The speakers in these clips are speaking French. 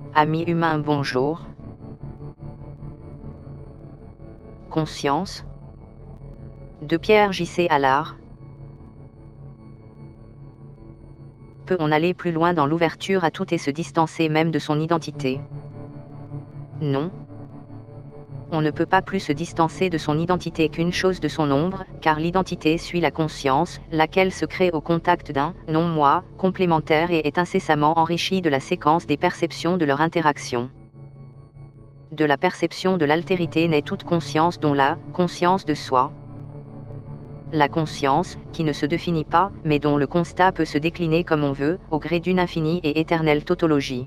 Amis humains, bonjour. Conscience de Pierre J.C. Allard. Peut-on aller plus loin dans l'ouverture à tout et se distancer même de son identité? Non. On ne peut pas plus se distancer de son identité qu'une chose de son ombre, car l'identité suit la conscience, laquelle se crée au contact d'un non-moi complémentaire et est incessamment enrichie de la séquence des perceptions de leur interaction. De la perception de l'altérité naît toute conscience, dont la conscience de soi. La conscience, qui ne se définit pas, mais dont le constat peut se décliner comme on veut, au gré d'une infinie et éternelle tautologie.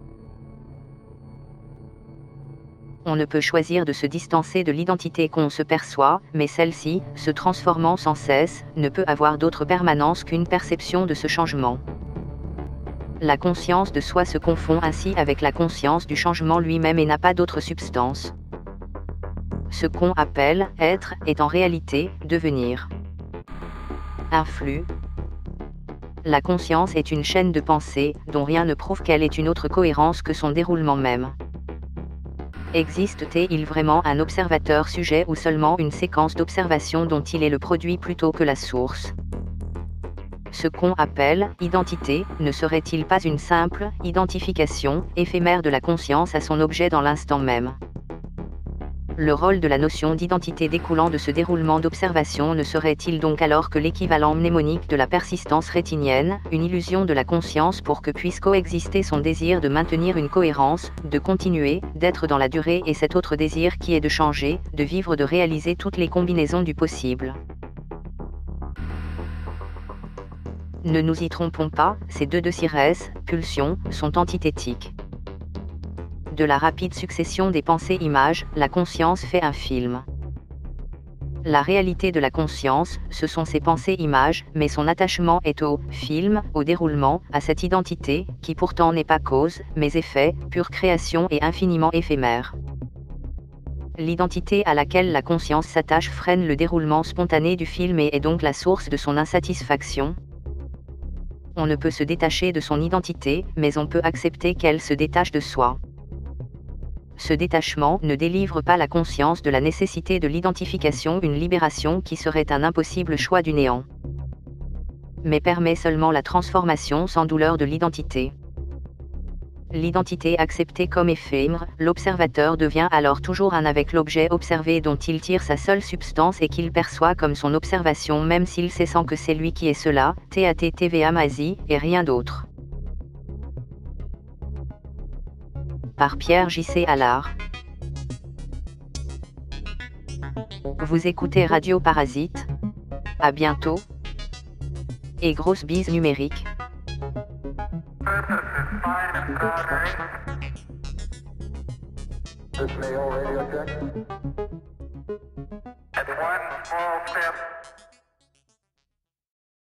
On ne peut choisir de se distancer de l'identité qu'on se perçoit, mais celle-ci, se transformant sans cesse, ne peut avoir d'autre permanence qu'une perception de ce changement. La conscience de soi se confond ainsi avec la conscience du changement lui-même et n'a pas d'autre substance. Ce qu'on appelle être est en réalité devenir. Un flux. La conscience est une chaîne de pensée, dont rien ne prouve qu'elle ait une autre cohérence que son déroulement même. Existe-t-il vraiment un observateur sujet ou seulement une séquence d'observation dont il est le produit plutôt que la source? Ce qu'on appelle identité ne serait-il pas une simple identification éphémère de la conscience à son objet dans l'instant même? Le rôle de la notion d'identité découlant de ce déroulement d'observation ne serait-il donc alors que l'équivalent mnémonique de la persistance rétinienne, une illusion de la conscience pour que puisse coexister son désir de maintenir une cohérence, de continuer, d'être dans la durée et cet autre désir qui est de changer, de vivre, de réaliser toutes les combinaisons du possible? Ne nous y trompons pas, ces deux pulsions, sont antithétiques. De la rapide succession des pensées-images, la conscience fait un film. La réalité de la conscience, ce sont ses pensées-images, mais son attachement est au film, au déroulement, à cette identité, qui pourtant n'est pas cause, mais effet, pure création et infiniment éphémère. L'identité à laquelle la conscience s'attache freine le déroulement spontané du film et est donc la source de son insatisfaction. On ne peut se détacher de son identité, mais on peut accepter qu'elle se détache de soi. Ce détachement ne délivre pas la conscience de la nécessité de l'identification, une libération qui serait un impossible choix du néant, mais permet seulement la transformation sans douleur de l'identité. L'identité acceptée comme éphémère, l'observateur devient alors toujours un avec l'objet observé dont il tire sa seule substance et qu'il perçoit comme son observation même s'il sait sans que c'est lui qui est cela, TATTVA Mazi, et rien d'autre. Par Pierre J.C. Allard. Vous écoutez Radio Parasite. À bientôt. Et grosse bise numérique. This may all radio check. That's one small step